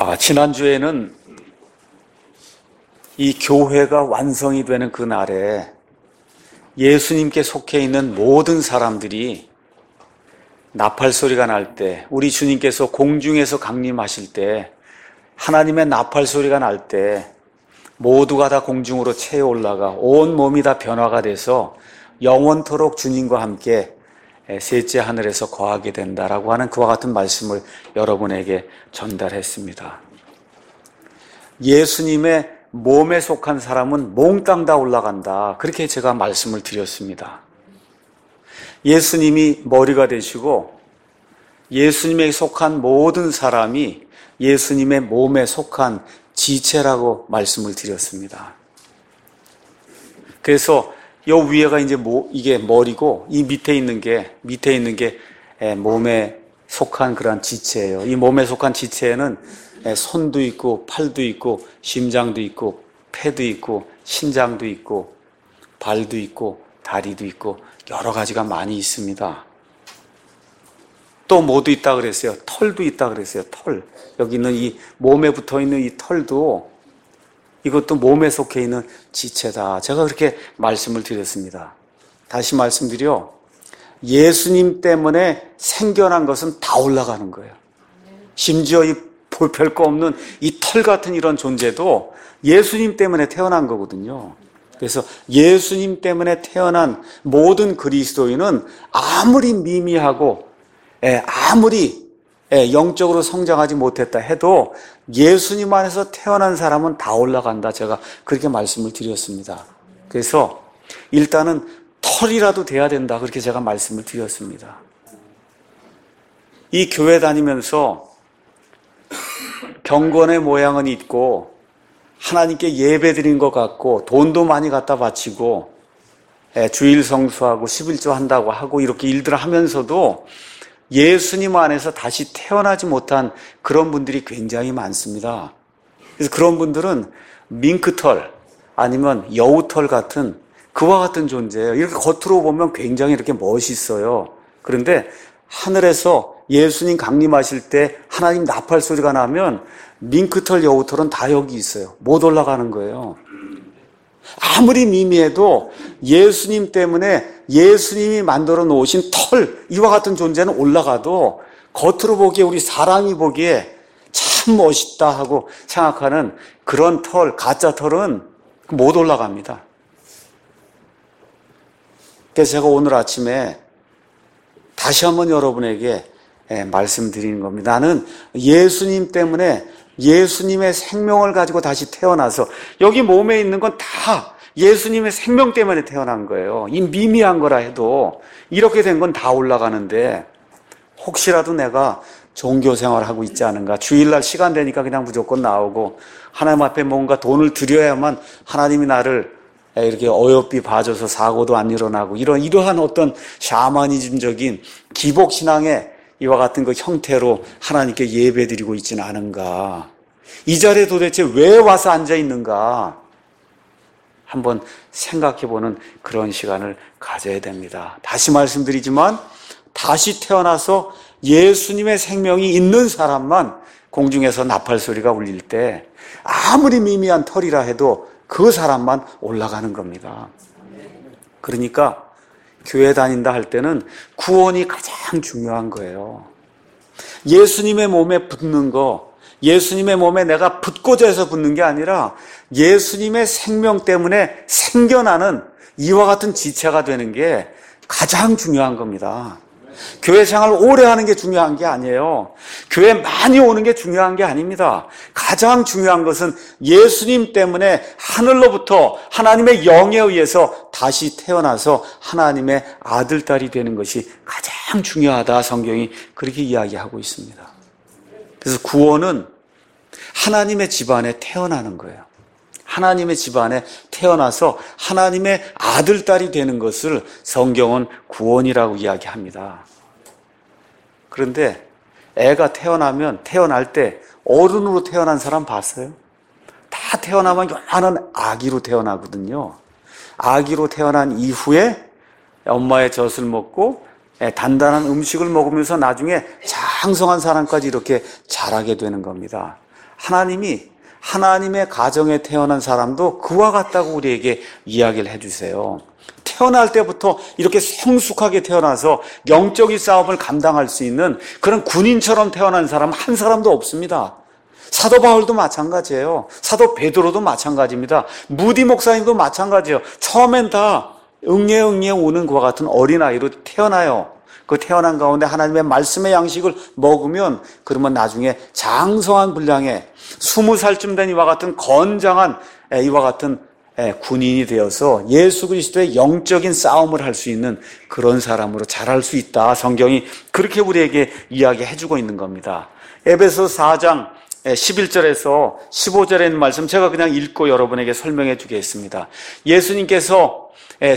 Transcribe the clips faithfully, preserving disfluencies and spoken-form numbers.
아, 지난주에는 이 교회가 완성이 되는 그 날에 예수님께 속해 있는 모든 사람들이 나팔 소리가 날 때, 우리 주님께서 공중에서 강림하실 때, 하나님의 나팔 소리가 날 때 모두가 다 공중으로 채에 올라가 온 몸이 다 변화가 돼서 영원토록 주님과 함께 셋째 하늘에서 거하게 된다라고 하는 그와 같은 말씀을 여러분에게 전달했습니다. 예수님의 몸에 속한 사람은 몽땅 다 올라간다. 그렇게 제가 말씀을 드렸습니다. 예수님이 머리가 되시고 예수님에 속한 모든 사람이 예수님의 몸에 속한 지체라고 말씀을 드렸습니다. 그래서 요 위에가 이제 뭐, 이게 머리고 이 밑에 있는 게 밑에 있는 게 몸에 속한 그런 지체예요. 이 몸에 속한 지체에는 손도 있고 팔도 있고 심장도 있고 폐도 있고 신장도 있고 발도 있고 다리도 있고 여러 가지가 많이 있습니다. 또 뭐도 있다 그랬어요. 털도 있다 그랬어요. 털. 여기 있는 이 몸에 붙어 있는 이 털도 이것도 몸에 속해 있는 지체다. 제가 그렇게 말씀을 드렸습니다. 다시 말씀드려. 예수님 때문에 생겨난 것은 다 올라가는 거예요. 심지어 이 별거 없는 이 털 같은 이런 존재도 예수님 때문에 태어난 거거든요. 그래서 예수님 때문에 태어난 모든 그리스도인은 아무리 미미하고 아무리 영적으로 성장하지 못했다 해도 예수님 안에서 태어난 사람은 다 올라간다. 제가 그렇게 말씀을 드렸습니다. 그래서 일단은 털이라도 돼야 된다. 그렇게 제가 말씀을 드렸습니다. 이 교회 다니면서 경건의 모양은 있고 하나님께 예배 드린 것 같고 돈도 많이 갖다 바치고 주일 성수하고 십일조 한다고 하고 이렇게 일들을 하면서도 예수님 안에서 다시 태어나지 못한 그런 분들이 굉장히 많습니다. 그래서 그런 분들은 밍크털 아니면 여우털 같은 그와 같은 존재예요. 이렇게 겉으로 보면 굉장히 이렇게 멋있어요. 그런데 하늘에서 예수님 강림하실 때 하나님 나팔 소리가 나면 밍크털 여우털은 다 여기 있어요. 못 올라가는 거예요. 아무리 미미해도 예수님 때문에 예수님이 만들어 놓으신 털, 이와 같은 존재는 올라가도 겉으로 보기에 우리 사람이 보기에 참 멋있다 하고 생각하는 그런 털, 가짜 털은 못 올라갑니다. 그래서 제가 오늘 아침에 다시 한번 여러분에게 말씀드리는 겁니다. 나는 예수님 때문에 예수님의 생명을 가지고 다시 태어나서 여기 몸에 있는 건 다 예수님의 생명 때문에 태어난 거예요. 이 미미한 거라 해도 이렇게 된 건 다 올라가는데 혹시라도 내가 종교 생활을 하고 있지 않은가, 주일날 시간 되니까 그냥 무조건 나오고 하나님 앞에 뭔가 돈을 드려야만 하나님이 나를 이렇게 어여삐 봐줘서 사고도 안 일어나고 이런 이러한 어떤 샤머니즘적인 기복신앙의 이와 같은 그 형태로 하나님께 예배드리고 있지는 않은가. 이 자리에 도대체 왜 와서 앉아 있는가 한번 생각해보는 그런 시간을 가져야 됩니다. 다시 말씀드리지만 다시 태어나서 예수님의 생명이 있는 사람만 공중에서 나팔 소리가 울릴 때 아무리 미미한 털이라 해도 그 사람만 올라가는 겁니다. 그러니까 교회 다닌다 할 때는 구원이 가장 중요한 거예요. 예수님의 몸에 붙는 거, 예수님의 몸에 내가 붙고자 해서 붙는 게 아니라 예수님의 생명 때문에 생겨나는 이와 같은 지체가 되는 게 가장 중요한 겁니다. 교회 생활 오래 하는 게 중요한 게 아니에요. 교회 많이 오는 게 중요한 게 아닙니다. 가장 중요한 것은 예수님 때문에 하늘로부터 하나님의 영에 의해서 다시 태어나서 하나님의 아들, 딸이 되는 것이 가장 중요하다. 성경이 그렇게 이야기하고 있습니다. 그래서 구원은 하나님의 집안에 태어나는 거예요. 하나님의 집안에 태어나서 하나님의 아들, 딸이 되는 것을 성경은 구원이라고 이야기합니다. 그런데 애가 태어나면 태어날 때 어른으로 태어난 사람 봤어요? 다 태어나면 요만한 아기로 태어나거든요. 아기로 태어난 이후에 엄마의 젖을 먹고 단단한 음식을 먹으면서 나중에 장성한 사람까지 이렇게 자라게 되는 겁니다. 하나님이 하나님의 가정에 태어난 사람도 그와 같다고 우리에게 이야기를 해주세요. 태어날 때부터 이렇게 성숙하게 태어나서 영적인 싸움을 감당할 수 있는 그런 군인처럼 태어난 사람 한 사람도 없습니다. 사도 바울도 마찬가지예요. 사도 베드로도 마찬가지입니다. 무디 목사님도 마찬가지예요. 처음엔 다 응애응애 우는 그와 같은 어린아이로 태어나요. 그 태어난 가운데 하나님의 말씀의 양식을 먹으면 그러면 나중에 장성한 분량의 스무 살쯤 된 이와 같은 건장한 이와 같은 군인이 되어서 예수 그리스도의 영적인 싸움을 할 수 있는 그런 사람으로 자랄 수 있다. 성경이 그렇게 우리에게 이야기해 주고 있는 겁니다. 에베소 사 장 십일 절에서 십오 절에 있는 말씀 제가 그냥 읽고 여러분에게 설명해 주겠습니다. 예수님께서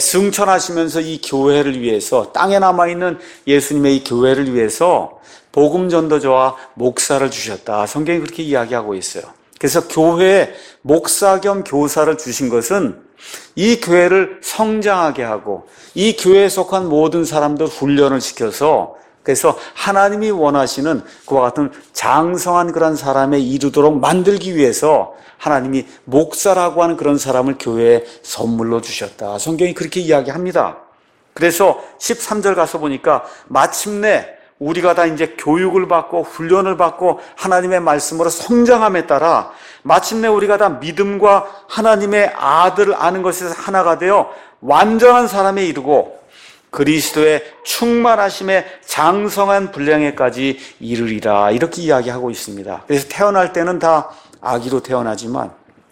승천하시면서 이 교회를 위해서 땅에 남아있는 예수님의 이 교회를 위해서 복음 전도자와 목사를 주셨다. 성경이 그렇게 이야기하고 있어요. 그래서 교회에 목사 겸 교사를 주신 것은 이 교회를 성장하게 하고 이 교회에 속한 모든 사람들 훈련을 시켜서 그래서 하나님이 원하시는 그와 같은 장성한 그런 사람에 이르도록 만들기 위해서 하나님이 목사라고 하는 그런 사람을 교회에 선물로 주셨다. 성경이 그렇게 이야기합니다. 그래서 십삼 절 가서 보니까 마침내 우리가 다 이제 교육을 받고 훈련을 받고 하나님의 말씀으로 성장함에 따라 마침내 우리가 다 믿음과 하나님의 아들을 아는 것에서 하나가 되어 완전한 사람에 이르고 그리스도의 충만하심에 장성한 분량에까지 이르리라. 이렇게 이야기하고 있습니다. 그래서 태어날 때는 다 아기로 태어나지만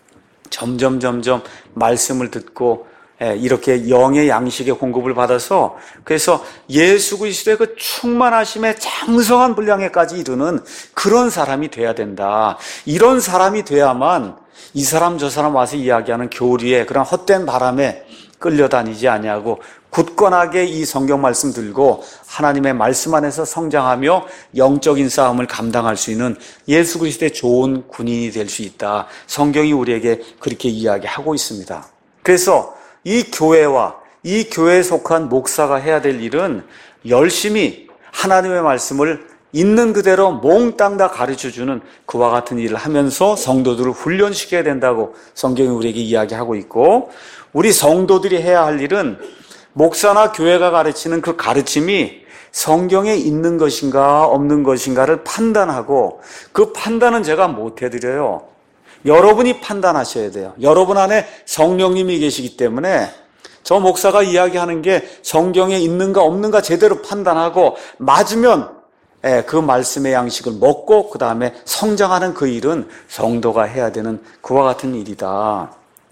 점점 점점 말씀을 듣고 이렇게 영의 양식의 공급을 받아서 그래서 예수 그리스도의 그 충만하심에 장성한 분량에까지 이르는 그런 사람이 돼야 된다. 이런 사람이 돼야만 이 사람 저 사람 와서 이야기하는 교리에 그런 헛된 바람에 끌려다니지 아니하고 굳건하게 이 성경 말씀 들고 하나님의 말씀 안에서 성장하며 영적인 싸움을 감당할 수 있는 예수 그리스도의 좋은 군인이 될 수 있다. 성경이 우리에게 그렇게 이야기하고 있습니다. 그래서 이 교회와 이 교회에 속한 목사가 해야 될 일은 열심히 하나님의 말씀을 있는 그대로 몽땅 다 가르쳐주는 그와 같은 일을 하면서 성도들을 훈련시켜야 된다고 성경이 우리에게 이야기하고 있고, 우리 성도들이 해야 할 일은 목사나 교회가 가르치는 그 가르침이 성경에 있는 것인가 없는 것인가를 판단하고, 그 판단은 제가 못 해드려요. 여러분이 판단하셔야 돼요. 여러분 안에 성령님이 계시기 때문에 저 목사가 이야기하는 게 성경에 있는가 없는가 제대로 판단하고 맞으면 그 말씀의 양식을 먹고 그 다음에 성장하는 그 일은 성도가 해야 되는 그와 같은 일이다.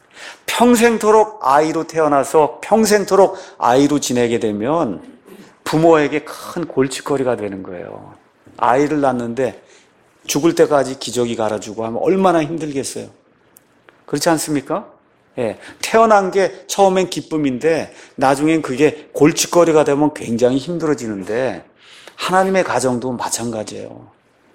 평생토록 아이로 태어나서 평생토록 아이로 지내게 되면 부모에게 큰 골칫거리가 되는 거예요. 아이를 낳는데 죽을 때까지 기저귀 갈아주고 하면 얼마나 힘들겠어요. 그렇지 않습니까? 예, 태어난 게 처음엔 기쁨인데 나중엔 그게 골칫거리가 되면 굉장히 힘들어지는데 하나님의 가정도 마찬가지예요.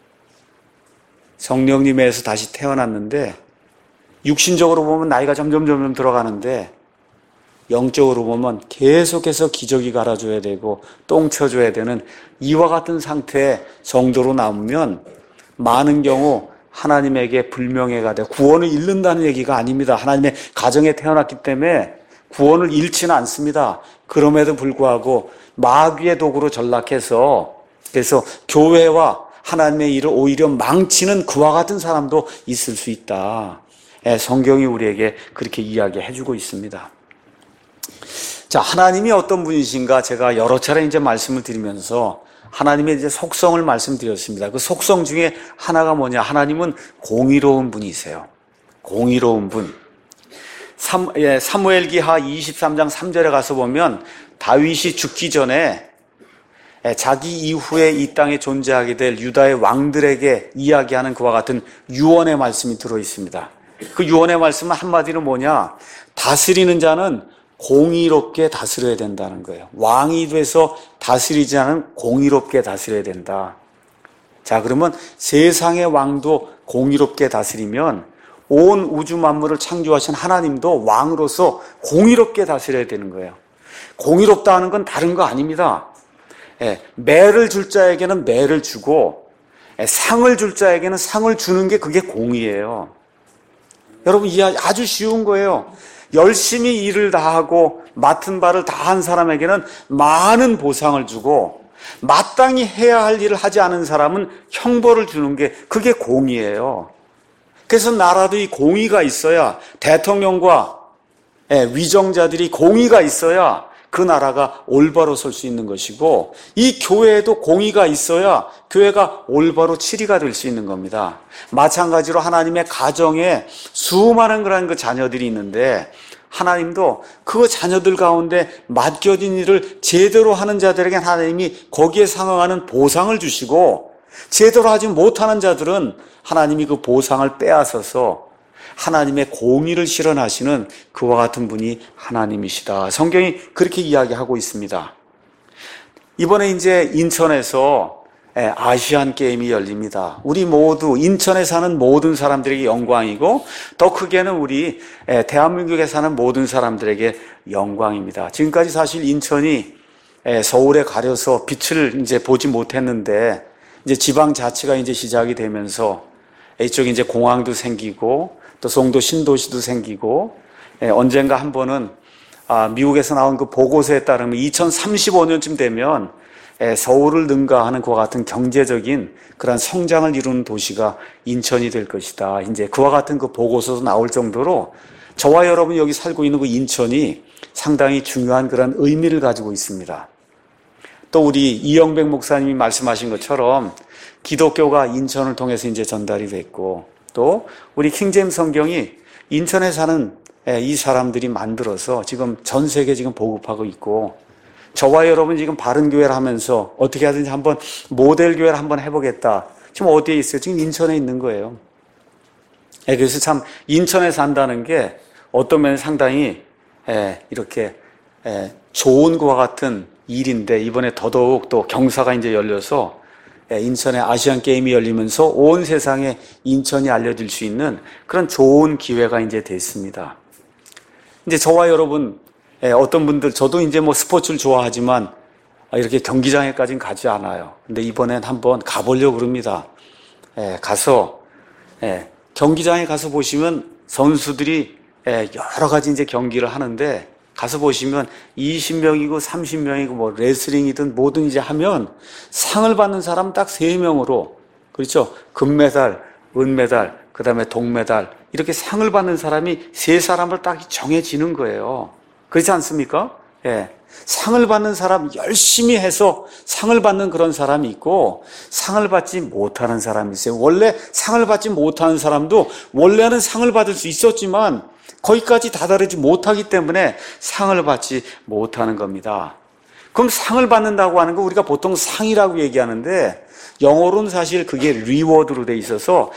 성령님에서 다시 태어났는데 육신적으로 보면 나이가 점점 점점 들어가는데 영적으로 보면 계속해서 기저귀 갈아줘야 되고 똥 쳐줘야 되는 이와 같은 상태의 성도로 남으면 많은 경우 하나님에게 불명예가 돼 구원을 잃는다는 얘기가 아닙니다. 하나님의 가정에 태어났기 때문에 구원을 잃지는 않습니다. 그럼에도 불구하고 마귀의 도구로 전락해서 그래서 교회와 하나님의 일을 오히려 망치는 그와 같은 사람도 있을 수 있다. 성경이 우리에게 그렇게 이야기해주고 있습니다. 자, 하나님이 어떤 분이신가 제가 여러 차례 이제 말씀을 드리면서 하나님의 이제 속성을 말씀드렸습니다. 그 속성 중에 하나가 뭐냐? 하나님은 공의로운 분이세요. 공의로운 분. 삼, 예, 사무엘기하 이십삼 장 삼 절에 가서 보면 다윗이 죽기 전에 자기 이후에 이 땅에 존재하게 될 유다의 왕들에게 이야기하는 그와 같은 유언의 말씀이 들어있습니다. 그 유언의 말씀은 한마디로 뭐냐? 다스리는 자는 공의롭게 다스려야 된다는 거예요. 왕이 돼서 다스리지 않은 공의롭게 다스려야 된다. 자, 그러면 세상의 왕도 공의롭게 다스리면 온 우주 만물을 창조하신 하나님도 왕으로서 공의롭게 다스려야 되는 거예요. 공의롭다 하는 건 다른 거 아닙니다. 예, 매를 줄 자에게는 매를 주고 상을 줄 자에게는 상을 주는 게 그게 공의예요. 여러분, 이해 아주 쉬운 거예요. 열심히 일을 다하고 맡은 바를 다한 사람에게는 많은 보상을 주고 마땅히 해야 할 일을 하지 않은 사람은 형벌을 주는 게 그게 공의예요. 그래서 나라도 이 공의가 있어야, 대통령과 위정자들이 공의가 있어야 그 나라가 올바로 설 수 있는 것이고, 이 교회에도 공의가 있어야 교회가 올바로 치리가 될 수 있는 겁니다. 마찬가지로 하나님의 가정에 수많은 그런 그 자녀들이 있는데, 하나님도 그 자녀들 가운데 맡겨진 일을 제대로 하는 자들에게 하나님이 거기에 상응하는 보상을 주시고, 제대로 하지 못하는 자들은 하나님이 그 보상을 빼앗아서 하나님의 공의를 실현하시는 그와 같은 분이 하나님이시다. 성경이 그렇게 이야기하고 있습니다. 이번에 이제 인천에서 아시안 게임이 열립니다. 우리 모두 인천에 사는 모든 사람들에게 영광이고, 더 크게는 우리 대한민국에 사는 모든 사람들에게 영광입니다. 지금까지 사실 인천이 서울에 가려서 빛을 이제 보지 못했는데, 이제 지방자치가 이제 시작이 되면서 이쪽에 이제 공항도 생기고 또 송도 신도시도 생기고, 언젠가 한 번은 미국에서 나온 그 보고서에 따르면 이천삼십오 년쯤 되면 서울을 능가하는 그와 같은 경제적인 그런 성장을 이루는 도시가 인천이 될 것이다. 이제 그와 같은 그 보고서도 나올 정도로 저와 여러분이 여기 살고 있는 그 인천이 상당히 중요한 그런 의미를 가지고 있습니다. 또 우리 이영백 목사님이 말씀하신 것처럼 기독교가 인천을 통해서 이제 전달이 됐고, 또 우리 킹제임스 성경이 인천에 사는 이 사람들이 만들어서 지금 전 세계 지금 보급하고 있고, 저와 여러분 지금 바른교회를 하면서 어떻게 하든지 한번 모델교회를 한번 해보겠다. 지금 어디에 있어요? 지금 인천에 있는 거예요. 그래서 참 인천에 산다는 게 어떤 면에 상당히 이렇게 좋은 것과 같은 일인데, 이번에 더더욱 또 경사가 이제 열려서 인천에 아시안 게임이 열리면서 온 세상에 인천이 알려질 수 있는 그런 좋은 기회가 이제 됐습니다. 이제 저와 여러분, 어떤 분들, 저도 이제 뭐 스포츠를 좋아하지만 이렇게 경기장에까지는 가지 않아요. 근데 이번엔 한번 가보려고 그럽니다. 가서, 경기장에 가서 보시면 선수들이 여러 가지 이제 경기를 하는데, 가서 보시면 이십 명이고 삼십 명이고 뭐 레슬링이든 뭐든 이제 하면 상을 받는 사람 딱 세 명으로, 그렇죠? 금메달, 은메달, 그 다음에 동메달, 이렇게 상을 받는 사람이 세 사람을 딱 정해지는 거예요. 그렇지 않습니까? 예. 상을 받는 사람, 열심히 해서 상을 받는 그런 사람이 있고, 상을 받지 못하는 사람이 있어요. 원래 상을 받지 못하는 사람도 원래는 상을 받을 수 있었지만 거기까지 다다르지 못하기 때문에 상을 받지 못하는 겁니다. 그럼 상을 받는다고 하는 거 우리가 보통 상이라고 얘기하는데, 영어로는 사실 그게 리워드로 돼 있어서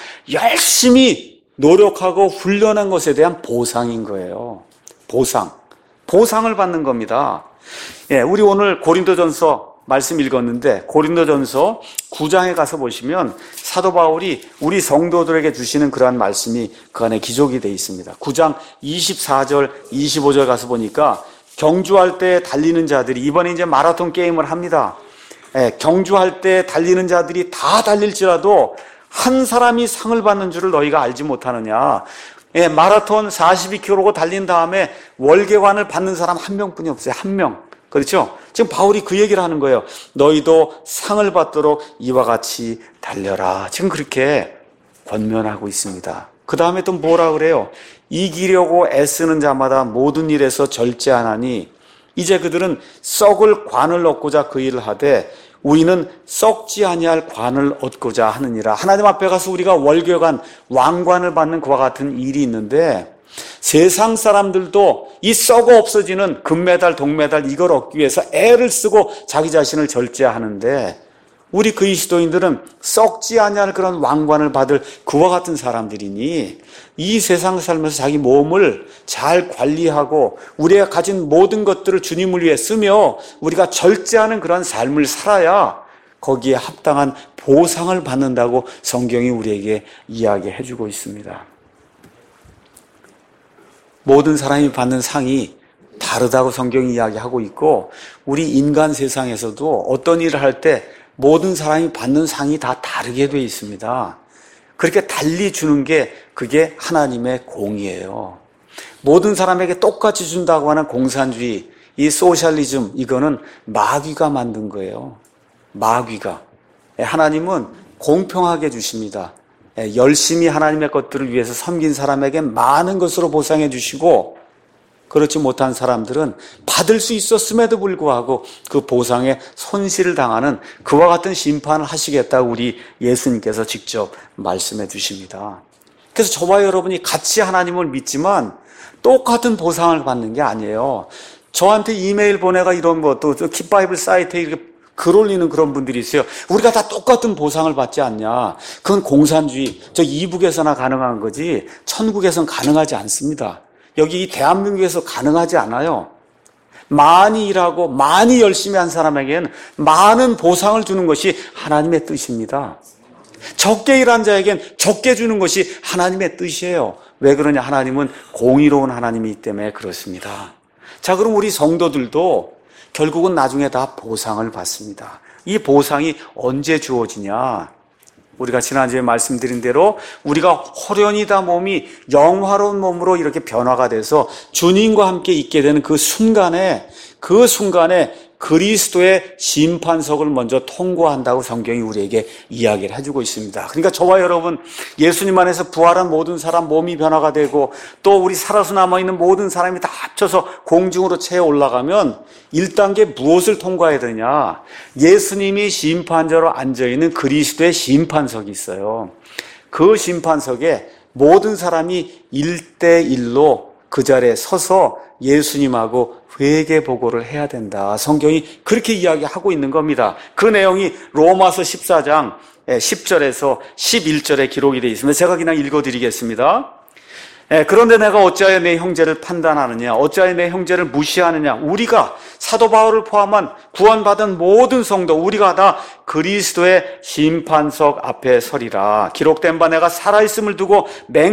열심히 노력하고 훈련한 것에 대한 보상인 거예요. 보상. 보상을 받는 겁니다. 예, 우리 오늘 고린도전서 말씀 읽었는데, 고린도전서 구 장에 가서 보시면 사도 바울이 우리 성도들에게 주시는 그러한 말씀이 그 안에 기록이 되어 있습니다. 구 장 이십사 절, 이십오 절 가서 보니까 경주할 때 달리는 자들이, 이번에 이제 마라톤 게임을 합니다. 예, 경주할 때 달리는 자들이 다 달릴지라도 한 사람이 상을 받는 줄을 너희가 알지 못하느냐. 예, 마라톤 사십이 킬로미터 달린 다음에 월계관을 받는 사람 한 명뿐이 없어요. 한 명. 그렇죠? 지금 바울이 그 얘기를 하는 거예요. 너희도 상을 받도록 이와 같이 달려라. 지금 그렇게 권면하고 있습니다. 그 다음에 또 뭐라 그래요? 이기려고 애쓰는 자마다 모든 일에서 절제하나니 이제 그들은 썩을 관을 얻고자 그 일을 하되 우리는 썩지 아니할 관을 얻고자 하느니라. 하나님 앞에 가서 우리가 월계관, 왕관을 받는 그와 같은 일이 있는데, 세상 사람들도 이 썩어 없어지는 금메달, 동메달 이걸 얻기 위해서 애를 쓰고 자기 자신을 절제하는데, 우리 그리스도인들은 썩지 아니할 그런 왕관을 받을 그와 같은 사람들이니 이 세상 살면서 자기 몸을 잘 관리하고 우리가 가진 모든 것들을 주님을 위해 쓰며 우리가 절제하는 그런 삶을 살아야 거기에 합당한 보상을 받는다고 성경이 우리에게 이야기해 주고 있습니다. 모든 사람이 받는 상이 다르다고 성경이 이야기하고 있고, 우리 인간 세상에서도 어떤 일을 할 때 모든 사람이 받는 상이 다 다르게 돼 있습니다. 그렇게 달리 주는 게 그게 하나님의 공이에요. 모든 사람에게 똑같이 준다고 하는 공산주의, 이 소셜리즘, 이거는 마귀가 만든 거예요. 마귀가. 하나님은 공평하게 주십니다. 열심히 하나님의 것들을 위해서 섬긴 사람에게 많은 것으로 보상해 주시고, 그렇지 못한 사람들은 받을 수 있었음에도 불구하고 그 보상에 손실을 당하는 그와 같은 심판을 하시겠다고 우리 예수님께서 직접 말씀해 주십니다. 그래서 저와 여러분이 같이 하나님을 믿지만 똑같은 보상을 받는 게 아니에요. 저한테 이메일 보내가 이런 거, 또 킵바이블 사이트에 이렇게 글 올리는 그런 분들이 있어요. 우리가 다 똑같은 보상을 받지 않냐. 그건 공산주의. 저 이북에서나 가능한 거지 천국에서는 가능하지 않습니다. 여기 이 대한민국에서 가능하지 않아요. 많이 일하고 많이 열심히 한 사람에게는 많은 보상을 주는 것이 하나님의 뜻입니다. 적게 일한 자에겐 적게 주는 것이 하나님의 뜻이에요. 왜 그러냐? 하나님은 공의로운 하나님이기 때문에 그렇습니다. 자, 그럼 우리 성도들도 결국은 나중에 다 보상을 받습니다. 이 보상이 언제 주어지냐? 우리가 지난주에 말씀드린 대로 우리가 호련히 다 몸이 영화로운 몸으로 이렇게 변화가 돼서 주님과 함께 있게 되는 그 순간에, 그 순간에 그리스도의 심판석을 먼저 통과한다고 성경이 우리에게 이야기를 해주고 있습니다. 그러니까 저와 여러분, 예수님 안에서 부활한 모든 사람 몸이 변화가 되고 또 우리 살아서 남아있는 모든 사람이 다 합쳐서 공중으로 채워 올라가면 일 단계 무엇을 통과해야 되냐? 예수님이 심판자로 앉아있는 그리스도의 심판석이 있어요. 그 심판석에 모든 사람이 일 대 일로 그 자리에 서서 예수님하고 회개 보고를 해야 된다. 성경이 그렇게 이야기하고 있는 겁니다. 그 내용이 로마서 십사 장 십 절에서 십일 절에 기록이 되어 있습니다. 제가 그냥 읽어드리겠습니다. 그런데 내가 어찌하여 내 형제를 판단하느냐? 어찌하여 내 형제를 무시하느냐? 우리가 사도 바울을 포함한 구원받은 모든 성도, 우리가 다 그리스도의 심판석 앞에 서리라. 기록된 바 내가 살아있음을 두고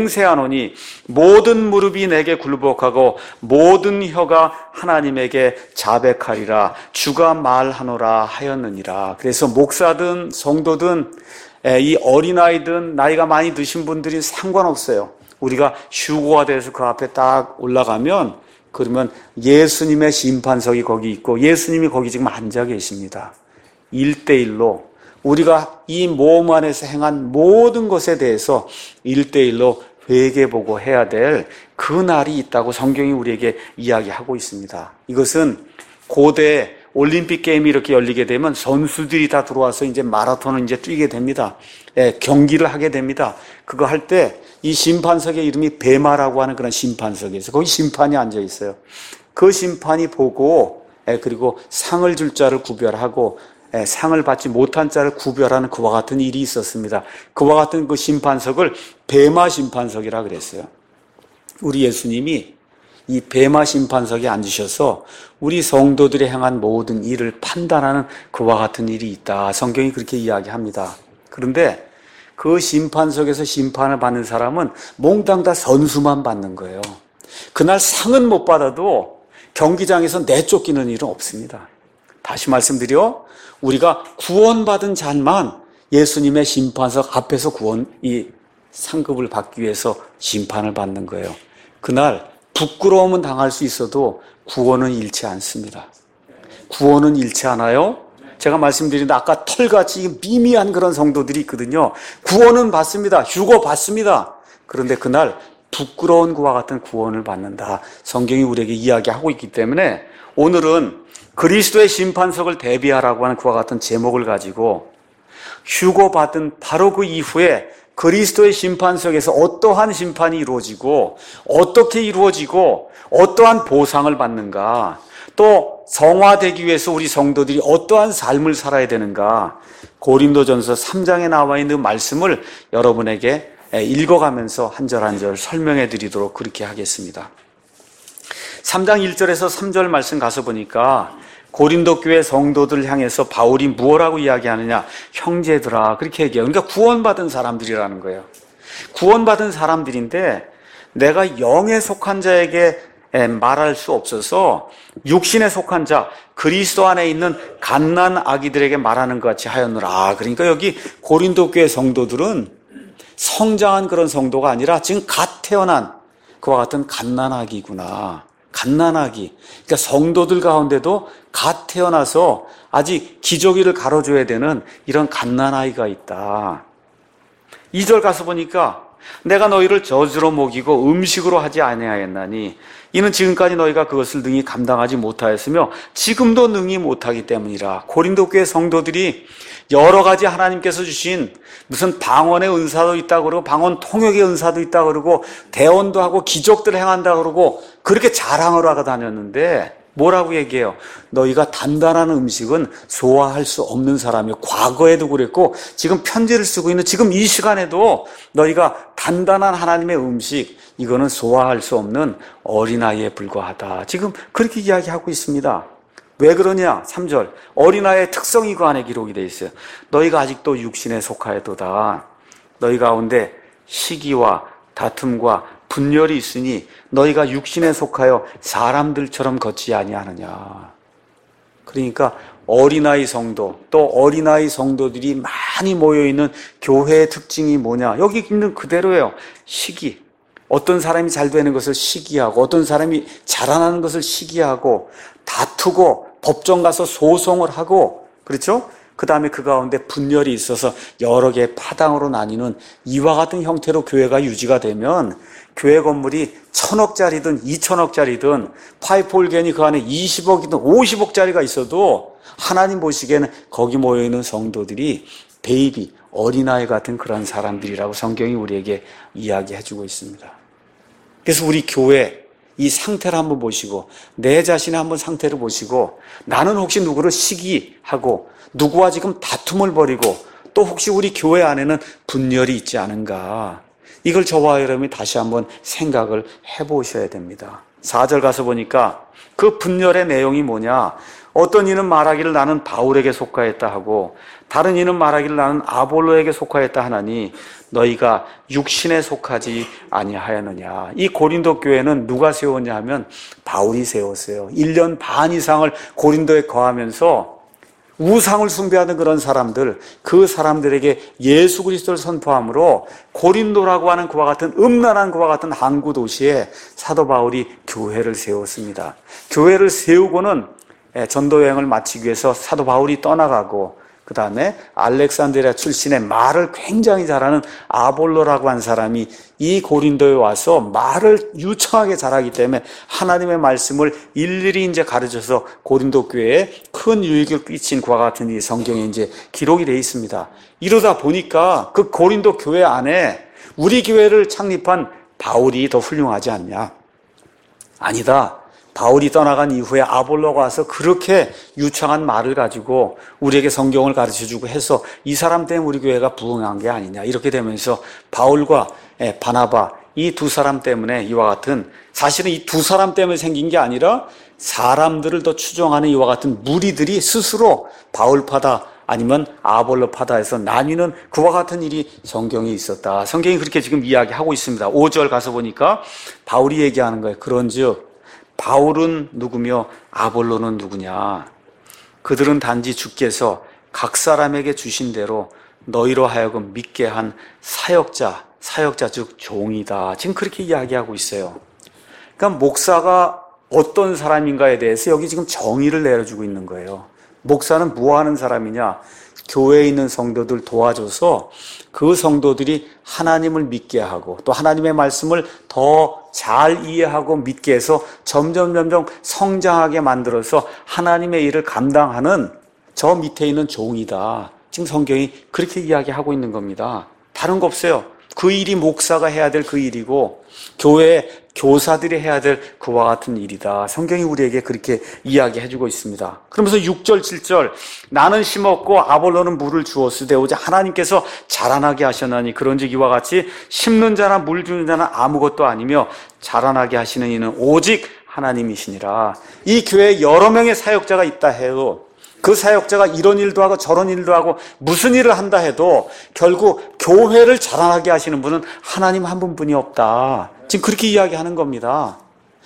맹세하노니 모든 무릎이 내게 굴복하고 모든 혀가 하나님에게 자백하리라. 주가 말하노라 하였느니라. 그래서 목사든 성도든 이 어린아이든 나이가 많이 드신 분들이 상관없어요. 우리가 휴고가 돼서 그 앞에 딱 올라가면 그러면 예수님의 심판석이 거기 있고 예수님이 거기 지금 앉아 계십니다. 일 대 일로 우리가 이 몸 안에서 행한 모든 것에 대해서 일 대 일로 회개보고 해야 될 그 날이 있다고 성경이 우리에게 이야기하고 있습니다. 이것은 고대 올림픽 게임이 이렇게 열리게 되면 선수들이 다 들어와서 이제 마라톤을 이제 뛰게 됩니다. 예, 경기를 하게 됩니다. 그거 할 때 이 심판석의 이름이 베마라고 하는 그런 심판석이에요. 거기 심판이 앉아 있어요. 그 심판이 보고 예, 그리고 상을 줄 자를 구별하고 예, 상을 받지 못한 자를 구별하는 그와 같은 일이 있었습니다. 그와 같은 그 심판석을 베마 심판석이라 그랬어요. 우리 예수님이 이 베마 심판석에 앉으셔서 우리 성도들이 행한 모든 일을 판단하는 그와 같은 일이 있다. 성경이 그렇게 이야기합니다. 그런데 그 심판석에서 심판을 받는 사람은 몽땅 다 선수만 받는 거예요. 그날 상은 못 받아도 경기장에서 내쫓기는 일은 없습니다. 다시 말씀드려, 우리가 구원받은 자만 예수님의 심판석 앞에서 구원, 이 상급을 받기 위해서 심판을 받는 거예요. 그날 부끄러움은 당할 수 있어도 구원은 잃지 않습니다. 구원은 잃지 않아요? 제가 말씀드린 아까 털같이 미미한 그런 성도들이 있거든요. 구원은 받습니다. 휴거 받습니다. 그런데 그날 부끄러운 그와 같은 구원을 받는다. 성경이 우리에게 이야기하고 있기 때문에 오늘은 그리스도의 심판석을 대비하라고 하는 그와 같은 제목을 가지고 휴거 받은 바로 그 이후에 그리스도의 심판석에서 어떠한 심판이 이루어지고 어떻게 이루어지고 어떠한 보상을 받는가, 또 성화되기 위해서 우리 성도들이 어떠한 삶을 살아야 되는가, 고린도전서 삼 장에 나와 있는 말씀을 여러분에게 읽어가면서 한 절 한 절 설명해 드리도록 그렇게 하겠습니다. 삼 장 일 절에서 삼 절 말씀 가서 보니까 고린도 교회 성도들을 향해서 바울이 무엇라고 이야기하느냐? 형제들아, 그렇게 얘기해요. 그러니까 구원받은 사람들이라는 거예요. 구원받은 사람들인데 내가 영에 속한 자에게 말할 수 없어서 육신에 속한 자, 그리스도 안에 있는 갓난 아기들에게 말하는 것 같이 하였노라. 그러니까 여기 고린도 교회 성도들은 성장한 그런 성도가 아니라 지금 갓 태어난 그와 같은 갓난 아기구나. 갓난 아기. 그러니까 성도들 가운데도 갓 태어나서 아직 기저귀를 갈아줘야 되는 이런 갓난 아이가 있다. 이 절 가서 보니까 내가 너희를 젖으로 먹이고 음식으로 하지 아니하였나니 이는 지금까지 너희가 그것을 능히 감당하지 못하였으며 지금도 능히 못하기 때문이라. 고린도 교회 성도들이 여러 가지 하나님께서 주신 무슨 방언의 은사도 있다 그러고 방언 통역의 은사도 있다 그러고 대언도 하고 기적들을 행한다 그러고 그렇게 자랑을 하고 다녔는데 뭐라고 얘기해요? 너희가 단단한 음식은 소화할 수 없는 사람이요. 과거에도 그랬고 지금 편지를 쓰고 있는 지금 이 시간에도 너희가 단단한 하나님의 음식 이거는 소화할 수 없는 어린아이에 불과하다. 지금 그렇게 이야기하고 있습니다. 왜 그러냐? 삼 절 어린아이의 특성이 그 안에 기록이 되어 있어요. 너희가 아직도 육신에 속하여도다. 너희 가운데 시기와 다툼과 분열이 있으니 너희가 육신에 속하여 사람들처럼 걷지 아니하느냐. 그러니까 어린아이 성도 또 어린아이 성도들이 많이 모여있는 교회의 특징이 뭐냐. 여기 있는 그대로예요. 시기. 어떤 사람이 잘 되는 것을 시기하고 어떤 사람이 자라나는 것을 시기하고 다투고 법정 가서 소송을 하고 그렇죠? 그 다음에 그 가운데 분열이 있어서 여러 개의 파당으로 나뉘는 이와 같은 형태로 교회가 유지가 되면 교회 건물이 천억짜리든 이천억짜리든 파이프홀겐이 그 안에 이십억이든 오십억짜리가 있어도 하나님 보시기에는 거기 모여있는 성도들이 베이비, 어린아이 같은 그런 사람들이라고 성경이 우리에게 이야기해주고 있습니다. 그래서 우리 교회 이 상태를 한번 보시고 내 자신의 한번 상태를 보시고 나는 혹시 누구를 시기하고 누구와 지금 다툼을 벌이고 또 혹시 우리 교회 안에는 분열이 있지 않은가 이걸 저와 여러분이 다시 한번 생각을 해보셔야 됩니다. 사 절 가서 보니까 그 분열의 내용이 뭐냐. 어떤 이는 말하기를 나는 바울에게 속하였다 하고 다른 이는 말하기를 나는 아볼로에게 속하였다 하나니 너희가 육신에 속하지 아니하였느냐. 이 고린도 교회는 누가 세웠냐 하면 바울이 세웠어요. 일 년 반 이상을 고린도에 거하면서 우상을 숭배하는 그런 사람들, 그 사람들에게 예수 그리스도를 선포함으로 고린도라고 하는 그와 같은 음란한 그와 같은 항구 도시에 사도 바울이 교회를 세웠습니다. 교회를 세우고는 전도 여행을 마치기 위해서 사도 바울이 떠나가고 그 다음에 알렉산드리아 출신의 말을 굉장히 잘하는 아볼로라고 한 사람이 이 고린도에 와서 말을 유창하게 잘하기 때문에 하나님의 말씀을 일일이 이제 가르쳐서 고린도 교회에 큰 유익을 끼친 그와 같은 이 성경에 이제 기록이 되어 있습니다. 이러다 보니까 그 고린도 교회 안에 우리 교회를 창립한 바울이 더 훌륭하지 않냐? 아니다. 바울이 떠나간 이후에 아볼로가 와서 그렇게 유창한 말을 가지고 우리에게 성경을 가르쳐주고 해서 이 사람 때문에 우리 교회가 부흥한 게 아니냐. 이렇게 되면서 바울과 바나바 이 두 사람 때문에 이와 같은 사실은 이 두 사람 때문에 생긴 게 아니라 사람들을 더 추종하는 이와 같은 무리들이 스스로 바울파다 아니면 아볼로파다에서 나뉘는 그와 같은 일이 성경에 있었다. 성경이 그렇게 지금 이야기하고 있습니다. 오 절 가서 보니까 바울이 얘기하는 거예요. 그런즉 바울은 누구며 아볼로는 누구냐? 그들은 단지 주께서 각 사람에게 주신 대로 너희로 하여금 믿게 한 사역자, 사역자 즉 종이다. 지금 그렇게 이야기하고 있어요. 그러니까 목사가 어떤 사람인가에 대해서 여기 지금 정의를 내려주고 있는 거예요. 목사는 뭐 하는 사람이냐? 교회에 있는 성도들 도와줘서 그 성도들이 하나님을 믿게 하고 또 하나님의 말씀을 더 잘 이해하고 믿게 해서 점점 점점 성장하게 만들어서 하나님의 일을 감당하는 저 밑에 있는 종이다. 지금 성경이 그렇게 이야기하고 있는 겁니다. 다른 거 없어요. 그 일이 목사가 해야 될 그 일이고 교회 교사들이 해야 될 그와 같은 일이다. 성경이 우리에게 그렇게 이야기해주고 있습니다. 그러면서 육 절, 칠 절 나는 심었고 아볼로는 물을 주었으되 오직 하나님께서 자라나게 하셨나니 그런즉 이와 같이 심는 자나 물 주는 자는 아무것도 아니며 자라나게 하시는 이는 오직 하나님이시니라. 이 교회에 여러 명의 사역자가 있다 해도 그 사역자가 이런 일도 하고 저런 일도 하고 무슨 일을 한다 해도 결국 교회를 자라나게 하시는 분은 하나님 한 분뿐이 없다. 지금 그렇게 이야기하는 겁니다.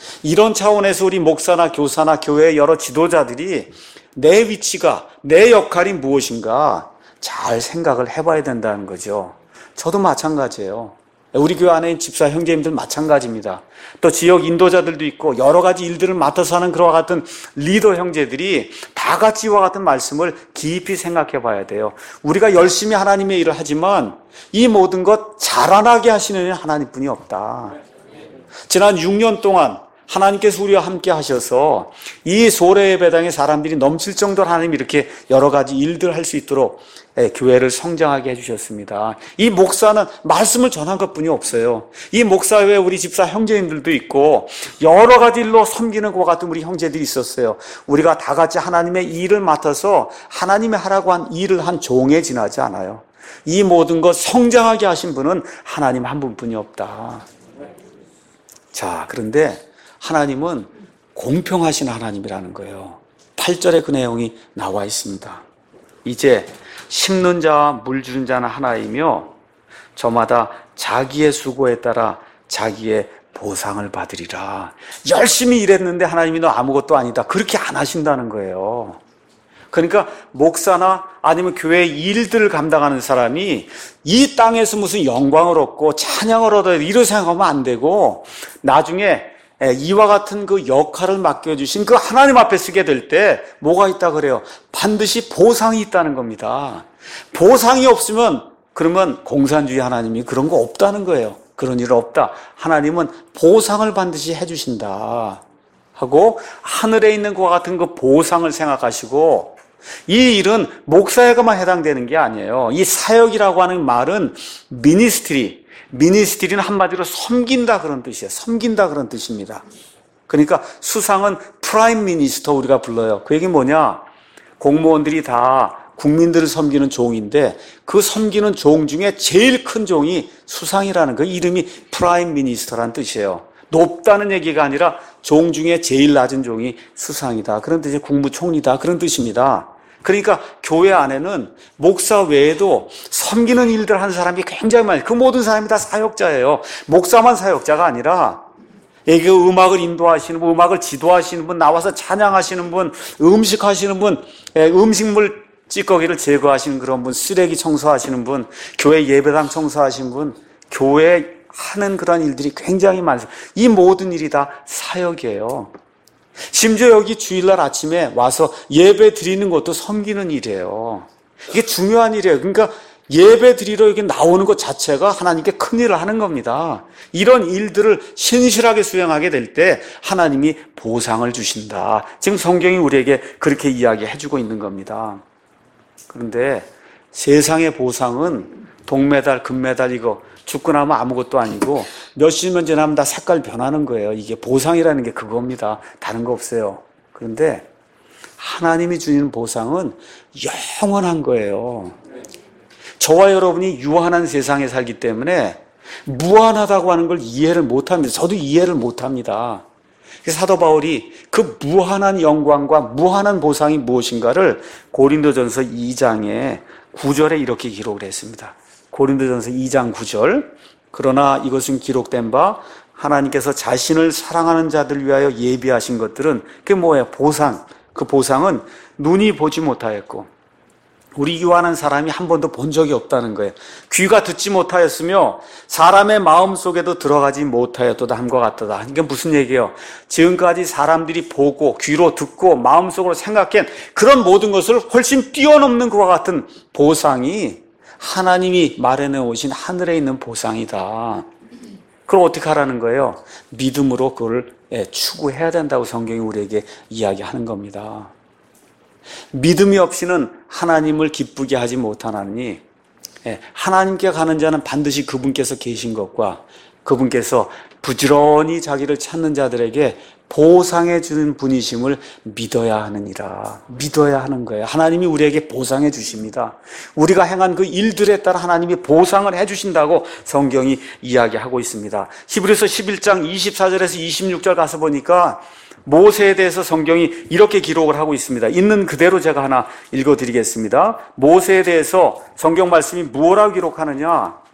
이런 차원에서 우리 목사나 교사나 교회의 여러 지도자들이 내 위치가, 내 역할이 무엇인가 잘 생각을 해봐야 된다는 거죠. 저도 마찬가지예요. 우리 교회 안에 집사 형제님들 마찬가지입니다. 또 지역 인도자들도 있고 여러 가지 일들을 맡아서 하는 그와 같은 리더 형제들이 다 같이 이와 같은 말씀을 깊이 생각해 봐야 돼요. 우리가 열심히 하나님의 일을 하지만 이 모든 것 자라나게 하시는 하나님뿐이 없다. 지난 육 년 동안 하나님께서 우리와 함께 하셔서 이 소래 예배당에 사람들이 넘칠 정도로 하나님이 이렇게 여러 가지 일들을 할 수 있도록 교회를 성장하게 해주셨습니다. 이 목사는 말씀을 전한 것뿐이 없어요. 이 목사 외에 우리 집사 형제님들도 있고 여러 가지 일로 섬기는 것 같은 우리 형제들이 있었어요. 우리가 다 같이 하나님의 일을 맡아서 하나님의 하라고 한 일을 한 종에 지나지 않아요. 이 모든 것 성장하게 하신 분은 하나님 한 분뿐이 없다. 자, 그런데 하나님은 공평하신 하나님이라는 거예요. 팔 절에 그 내용이 나와 있습니다. 이제 심는 자와 물 주는 자는 하나이며 저마다 자기의 수고에 따라 자기의 보상을 받으리라. 열심히 일했는데 하나님이 너 아무것도 아니다, 그렇게 안 하신다는 거예요. 그러니까 목사나 아니면 교회의 일들을 감당하는 사람이 이 땅에서 무슨 영광을 얻고 찬양을 얻어야 돼, 이런 생각하면 안 되고 나중에 이와 같은 그 역할을 맡겨주신 그 하나님 앞에 쓰게 될 때 뭐가 있다 그래요? 반드시 보상이 있다는 겁니다. 보상이 없으면 그러면 공산주의 하나님이 그런 거 없다는 거예요. 그런 일 없다. 하나님은 보상을 반드시 해주신다 하고 하늘에 있는 그와 같은 그 보상을 생각하시고, 이 일은 목사에게만 해당되는 게 아니에요. 이 사역이라고 하는 말은 미니스트리, 미니스트리는 한마디로 섬긴다 그런 뜻이에요. 섬긴다 그런 뜻입니다. 그러니까 수상은 프라임 미니스터 우리가 불러요. 그 얘기 뭐냐? 공무원들이 다 국민들을 섬기는 종인데 그 섬기는 종 중에 제일 큰 종이 수상이라는 그 이름이 프라임 미니스터라는 뜻이에요. 높다는 얘기가 아니라 종 중에 제일 낮은 종이 수상이다, 그런 뜻이 국무총리다, 그런 뜻입니다. 그러니까 교회 안에는 목사 외에도 섬기는 일들 하는 사람이 굉장히 많아요. 그 모든 사람이 다 사역자예요. 목사만 사역자가 아니라 여기 음악을 인도하시는 분, 음악을 지도하시는 분, 나와서 찬양하시는 분, 음식 하시는 분, 음식물 찌꺼기를 제거하시는 그런 분, 쓰레기 청소하시는 분, 교회 예배당 청소하시는 분, 교회 하는 그런 일들이 굉장히 많습니다. 이 모든 일이 다 사역이에요. 심지어 여기 주일날 아침에 와서 예배 드리는 것도 섬기는 일이에요. 이게 중요한 일이에요. 그러니까 예배 드리러 여기 나오는 것 자체가 하나님께 큰 일을 하는 겁니다. 이런 일들을 신실하게 수행하게 될 때 하나님이 보상을 주신다. 지금 성경이 우리에게 그렇게 이야기해주고 있는 겁니다. 그런데 세상의 보상은 동메달, 금메달 이거 죽고 나면 아무것도 아니고 몇십 년 지나면 다 색깔 변하는 거예요. 이게 보상이라는 게 그겁니다. 다른 거 없어요. 그런데 하나님이 주는 보상은 영원한 거예요. 저와 여러분이 유한한 세상에 살기 때문에 무한하다고 하는 걸 이해를 못합니다. 저도 이해를 못합니다. 사도 바울이 그 무한한 영광과 무한한 보상이 무엇인가를 고린도전서 이 장에 구 절에 이렇게 기록을 했습니다. 고린도전서 이 장 구 절. 그러나 이것은 기록된 바 하나님께서 자신을 사랑하는 자들 위하여 예비하신 것들은 그게 뭐예요? 보상. 그 보상은 눈이 보지 못하였고 우리 유한한 사람이 한 번도 본 적이 없다는 거예요. 귀가 듣지 못하였으며 사람의 마음속에도 들어가지 못하였도다 함과 같도다. 이게 무슨 얘기예요? 지금까지 사람들이 보고 귀로 듣고 마음속으로 생각한 그런 모든 것을 훨씬 뛰어넘는 그와 같은 보상이 하나님이 마련해 오신 하늘에 있는 보상이다. 그럼 어떻게 하라는 거예요? 믿음으로 그걸 추구해야 된다고 성경이 우리에게 이야기하는 겁니다. 믿음이 없이는 하나님을 기쁘게 하지 못하나니 하나님께 가는 자는 반드시 그분께서 계신 것과 그분께서 부지런히 자기를 찾는 자들에게 보상해 주는 분이심을 믿어야 하느니라. 믿어야 하는 거예요. 하나님이 우리에게 보상해 주십니다. 우리가 행한 그 일들에 따라 하나님이 보상을 해 주신다고 성경이 이야기하고 있습니다. 히브리서 십일 장 이십사 절에서 이십육 절 가서 보니까 모세에 대해서 성경이 이렇게 기록을 하고 있습니다. 있는 그대로 제가 하나 읽어드리겠습니다. 모세에 대해서 성경 말씀이 뭐라고 기록하느냐?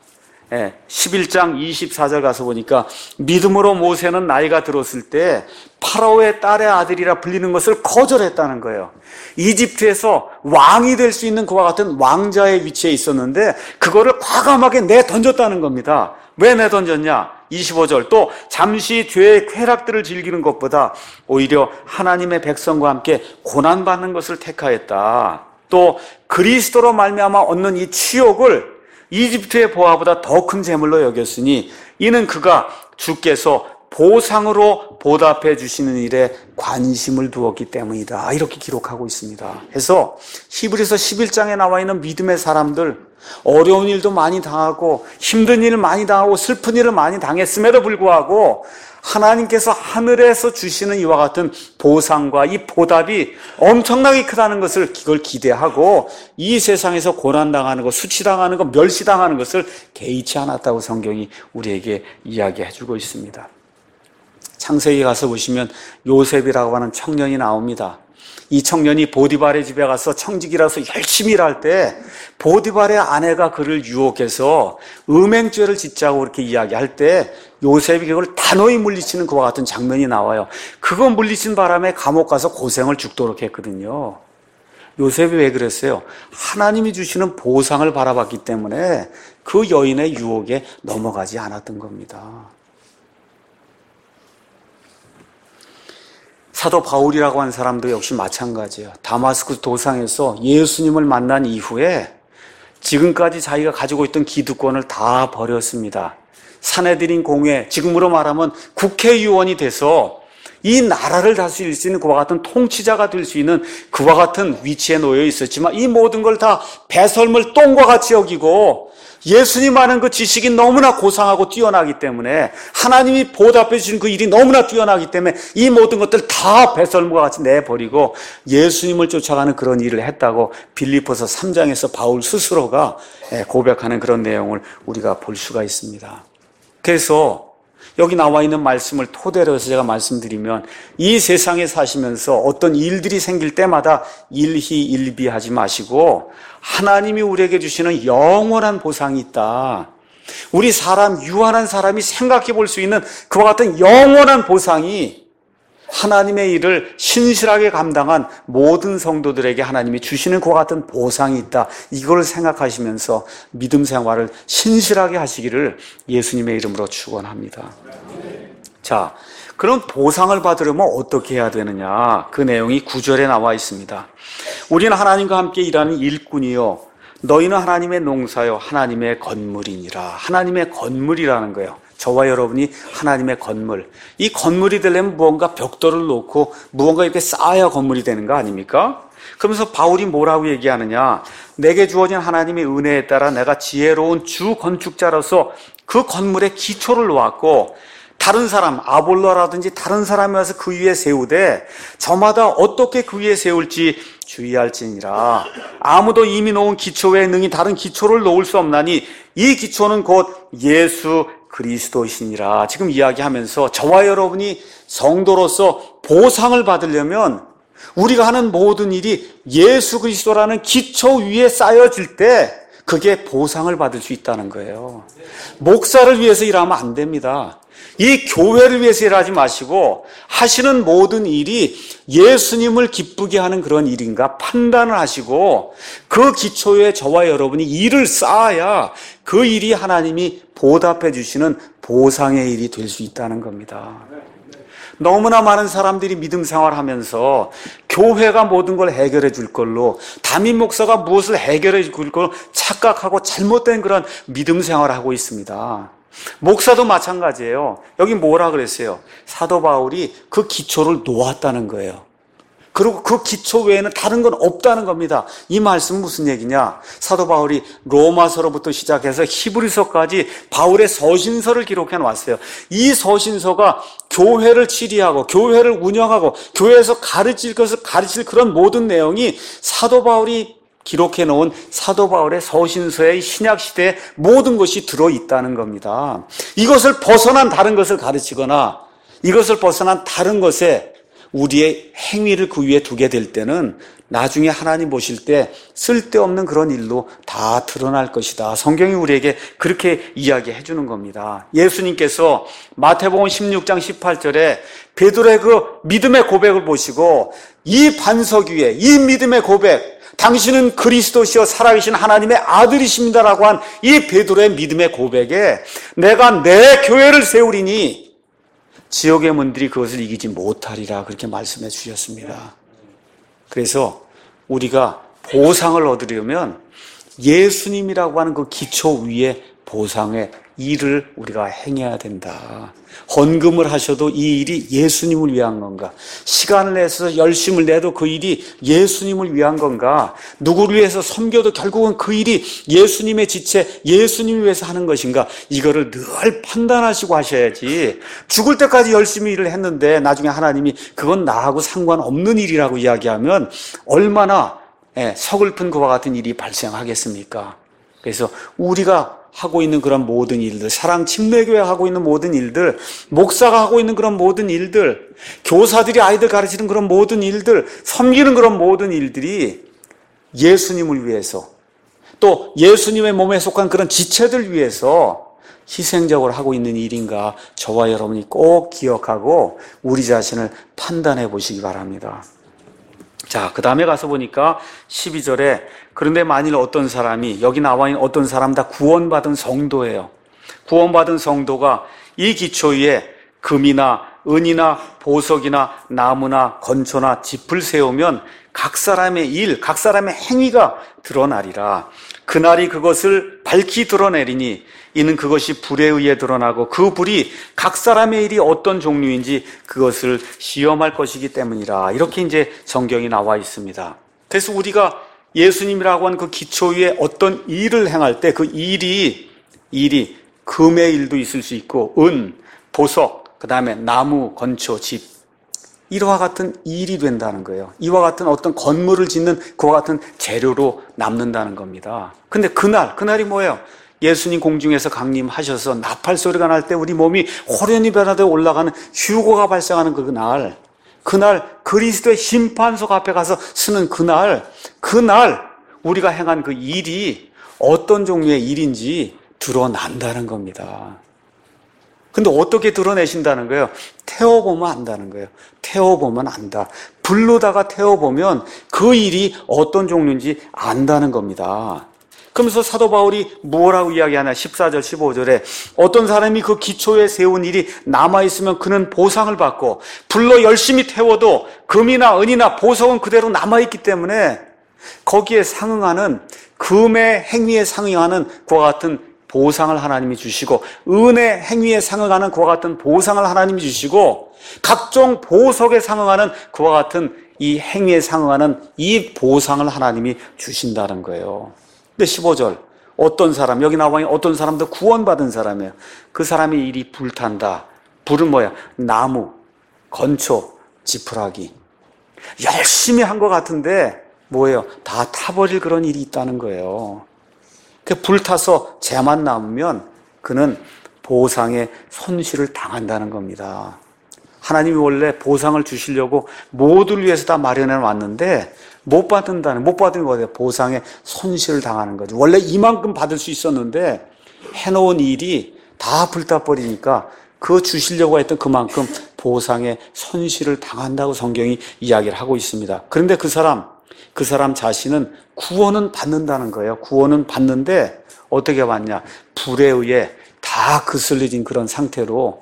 십일 장 이십사 절 가서 보니까 믿음으로 모세는 나이가 들었을 때 파라오의 딸의 아들이라 불리는 것을 거절했다는 거예요. 이집트에서 왕이 될 수 있는 그와 같은 왕자의 위치에 있었는데 그거를 과감하게 내던졌다는 겁니다. 왜 내던졌냐? 이십오 절 또 잠시 죄의 쾌락들을 즐기는 것보다 오히려 하나님의 백성과 함께 고난받는 것을 택하였다. 또 그리스도로 말미암아 얻는 이 치욕을 이집트의 보화보다 더 큰 재물로 여겼으니 이는 그가 주께서 보상으로 보답해 주시는 일에 관심을 두었기 때문이다. 이렇게 기록하고 있습니다. 그래서 히브리서 십일 장에 나와 있는 믿음의 사람들, 어려운 일도 많이 당하고 힘든 일을 많이 당하고 슬픈 일을 많이 당했음에도 불구하고 하나님께서 하늘에서 주시는 이와 같은 보상과 이 보답이 엄청나게 크다는 것을 그걸 기대하고 이 세상에서 고난당하는 것, 수치당하는 것, 멸시당하는 것을 개의치 않았다고 성경이 우리에게 이야기해 주고 있습니다. 창세기 가서 보시면 요셉이라고 하는 청년이 나옵니다. 이 청년이 보디발의 집에 가서 청직이라서 열심히 일할 때 보디발의 아내가 그를 유혹해서 음행죄를 짓자고 그렇게 이야기할 때 요셉이 그걸 단호히 물리치는 그와 같은 장면이 나와요. 그거 물리친 바람에 감옥 가서 고생을 죽도록 했거든요. 요셉이 왜 그랬어요? 하나님이 주시는 보상을 바라봤기 때문에 그 여인의 유혹에 넘어가지 않았던 겁니다. 사도 바울이라고 하는 사람도 역시 마찬가지예요. 다마스쿠스 도상에서 예수님을 만난 이후에 지금까지 자기가 가지고 있던 기득권을 다 버렸습니다. 산헤드린 공회, 지금으로 말하면 국회의원이 돼서 이 나라를 다스릴 수 있는 그와 같은 통치자가 될 수 있는 그와 같은 위치에 놓여 있었지만 이 모든 걸 다 배설물 똥과 같이 여기고 예수님 아는 그 지식이 너무나 고상하고 뛰어나기 때문에 하나님이 보답해 주신 그 일이 너무나 뛰어나기 때문에 이 모든 것들 다 배설물과 같이 내버리고 예수님을 쫓아가는 그런 일을 했다고 빌립보서 삼 장에서 바울 스스로가 고백하는 그런 내용을 우리가 볼 수가 있습니다. 그래서 여기 나와 있는 말씀을 토대로 해서 제가 말씀드리면 이 세상에 사시면서 어떤 일들이 생길 때마다 일희일비하지 마시고 하나님이 우리에게 주시는 영원한 보상이 있다. 우리 사람, 유한한 사람이 생각해 볼 수 있는 그와 같은 영원한 보상이 하나님의 일을 신실하게 감당한 모든 성도들에게 하나님이 주시는 그와 같은 보상이 있다. 이걸 생각하시면서 믿음 생활을 신실하게 하시기를 예수님의 이름으로 축원합니다. 자, 그럼 보상을 받으려면 어떻게 해야 되느냐? 그 내용이 구 절에 나와 있습니다. 우리는 하나님과 함께 일하는 일꾼이요 너희는 하나님의 농사요 하나님의 건물이니라. 하나님의 건물이라는 거예요. 저와 여러분이 하나님의 건물. 이 건물이 되려면 무언가 벽돌을 놓고 무언가 이렇게 쌓아야 건물이 되는 거 아닙니까? 그러면서 바울이 뭐라고 얘기하느냐? 내게 주어진 하나님의 은혜에 따라 내가 지혜로운 주 건축자로서 그 건물의 기초를 놓았고 다른 사람, 아볼로라든지 다른 사람이 와서 그 위에 세우되 저마다 어떻게 그 위에 세울지 주의할지니라. 아무도 이미 놓은 기초 외에 능히 다른 기초를 놓을 수 없나니 이 기초는 곧 예수 그리스도이시니라. 지금 이야기하면서 저와 여러분이 성도로서 보상을 받으려면 우리가 하는 모든 일이 예수 그리스도라는 기초 위에 쌓여질 때 그게 보상을 받을 수 있다는 거예요. 목사를 위해서 일하면 안 됩니다. 이 교회를 위해서 일하지 마시고 하시는 모든 일이 예수님을 기쁘게 하는 그런 일인가 판단을 하시고 그 기초에 저와 여러분이 일을 쌓아야 그 일이 하나님이 보답해 주시는 보상의 일이 될 수 있다는 겁니다. 너무나 많은 사람들이 믿음 생활하면서 교회가 모든 걸 해결해 줄 걸로 담임 목사가 무엇을 해결해 줄 걸로 착각하고 잘못된 그런 믿음 생활을 하고 있습니다. 목사도 마찬가지예요. 여기 뭐라 그랬어요? 사도 바울이 그 기초를 놓았다는 거예요. 그리고 그 기초 외에는 다른 건 없다는 겁니다. 이 말씀은 무슨 얘기냐? 사도 바울이 로마서로부터 시작해서 히브리서까지 바울의 서신서를 기록해 놨어요. 이 서신서가 교회를 치리하고 교회를 운영하고 교회에서 가르칠 것을 가르칠 그런 모든 내용이 사도 바울이 기록해 놓은 사도 바울의 서신서의 신약시대의 모든 것이 들어있다는 겁니다. 이것을 벗어난 다른 것을 가르치거나 이것을 벗어난 다른 것에 우리의 행위를 그 위에 두게 될 때는 나중에 하나님 보실 때 쓸데없는 그런 일로 다 드러날 것이다. 성경이 우리에게 그렇게 이야기해 주는 겁니다. 예수님께서 마태복음 십육 장 십팔 절에 베드로의 그 믿음의 고백을 보시고 이 반석 위에 이 믿음의 고백, 당신은 그리스도시여 살아계신 하나님의 아들이십니다라고 한 이 베드로의 믿음의 고백에 내가 내 교회를 세우리니 지옥의 문들이 그것을 이기지 못하리라 그렇게 말씀해 주셨습니다. 그래서 우리가 보상을 얻으려면 예수님이라고 하는 그 기초 위에 보상의 일을 우리가 행해야 된다. 헌금을 하셔도 이 일이 예수님을 위한 건가? 시간을 내서 열심을 내도 그 일이 예수님을 위한 건가? 누구를 위해서 섬겨도 결국은 그 일이 예수님의 지체, 예수님을 위해서 하는 것인가? 이거를 늘 판단하시고 하셔야지. 죽을 때까지 열심히 일을 했는데 나중에 하나님이 그건 나하고 상관없는 일이라고 이야기하면 얼마나 서글픈 그와 같은 일이 발생하겠습니까? 그래서 우리가 하고 있는 그런 모든 일들, 사랑 침례교회 하고 있는 모든 일들, 목사가 하고 있는 그런 모든 일들, 교사들이 아이들 가르치는 그런 모든 일들, 섬기는 그런 모든 일들이 예수님을 위해서, 또 예수님의 몸에 속한 그런 지체들 위해서 희생적으로 하고 있는 일인가 저와 여러분이 꼭 기억하고 우리 자신을 판단해 보시기 바랍니다. 자, 그 다음에 가서 보니까 십이 절에 그런데 만일 어떤 사람이, 여기 나와 있는 어떤 사람 다 구원받은 성도예요. 구원받은 성도가 이 기초 위에 금이나 은이나 보석이나 나무나 건초나 짚을 세우면 각 사람의 일, 각 사람의 행위가 드러나리라. 그날이 그것을 밝히 드러내리니 이는 그것이 불에 의해 드러나고 그 불이 각 사람의 일이 어떤 종류인지 그것을 시험할 것이기 때문이라. 이렇게 이제 성경이 나와 있습니다. 그래서 우리가 예수님이라고 하는 그 기초 위에 어떤 일을 행할 때 그 일이, 일이 금의 일도 있을 수 있고 은, 보석, 그 다음에 나무, 건초, 집, 이와 같은 일이 된다는 거예요. 이와 같은 어떤 건물을 짓는 그와 같은 재료로 남는다는 겁니다. 근데 그날, 그날이 뭐예요? 예수님 공중에서 강림하셔서 나팔 소리가 날 때 우리 몸이 호련히 변화되어 올라가는 휴거가 발생하는 그날, 그날 그리스도의 심판석 앞에 가서 서는 그날, 그날 우리가 행한 그 일이 어떤 종류의 일인지 드러난다는 겁니다. 근데 어떻게 드러내신다는 거예요? 태워보면 안다는 거예요. 태워보면 안다. 불로다가 태워보면 그 일이 어떤 종류인지 안다는 겁니다. 그러면서 사도 바울이 뭐라고 이야기하나? 십사 절, 십오 절에 어떤 사람이 그 기초에 세운 일이 남아있으면 그는 보상을 받고 불로 열심히 태워도 금이나 은이나 보석은 그대로 남아있기 때문에 거기에 상응하는 금의 행위에 상응하는 그와 같은 보상을 하나님이 주시고 은의 행위에 상응하는 그와 같은 보상을 하나님이 주시고 각종 보석에 상응하는 그와 같은 이 행위에 상응하는 이 보상을 하나님이 주신다는 거예요. 근데 십오 절 어떤 사람, 여기 나와 있는 어떤 사람도 구원받은 사람이에요. 그 사람의 일이 불탄다. 불은 뭐야? 나무, 건초, 지푸라기. 열심히 한 것 같은데 뭐예요? 다 타버릴 그런 일이 있다는 거예요. 불타서 재만 남으면 그는 보상의 손실을 당한다는 겁니다. 하나님이 원래 보상을 주시려고 모두를 위해서 다 마련해 왔는데 못 받는다는, 못 받으면 뭐예요? 보상의 손실을 당하는 거죠. 원래 이만큼 받을 수 있었는데 해놓은 일이 다 불타버리니까 그 주시려고 했던 그만큼 보상의 손실을 당한다고 성경이 이야기를 하고 있습니다. 그런데 그 사람, 그 사람 자신은 구원은 받는다는 거예요. 구원은 받는데 어떻게 받냐? 불에 의해 다 그슬려진 그런 상태로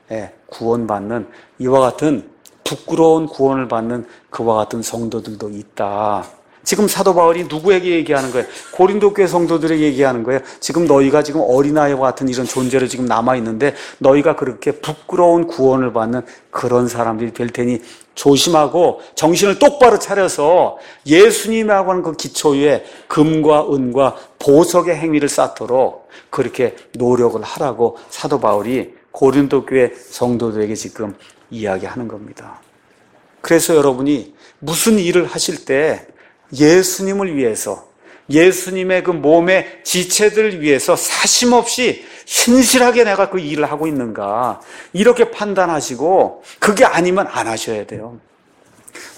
구원받는 이와 같은 부끄러운 구원을 받는 그와 같은 성도들도 있다. 지금 사도 바울이 누구에게 얘기하는 거예요? 고린도 교회 성도들에게 얘기하는 거예요. 지금 너희가 지금 어린아이와 같은 이런 존재로 지금 남아있는데 너희가 그렇게 부끄러운 구원을 받는 그런 사람들이 될 테니 조심하고 정신을 똑바로 차려서 예수님이라고 하는 그 기초 위에 금과 은과 보석의 행위를 쌓도록 그렇게 노력을 하라고 사도 바울이 고린도 교회 성도들에게 지금 이야기하는 겁니다. 그래서 여러분이 무슨 일을 하실 때 예수님을 위해서, 예수님의 그 몸의 지체들을 위해서 사심없이 신실하게 내가 그 일을 하고 있는가 이렇게 판단하시고 그게 아니면 안 하셔야 돼요.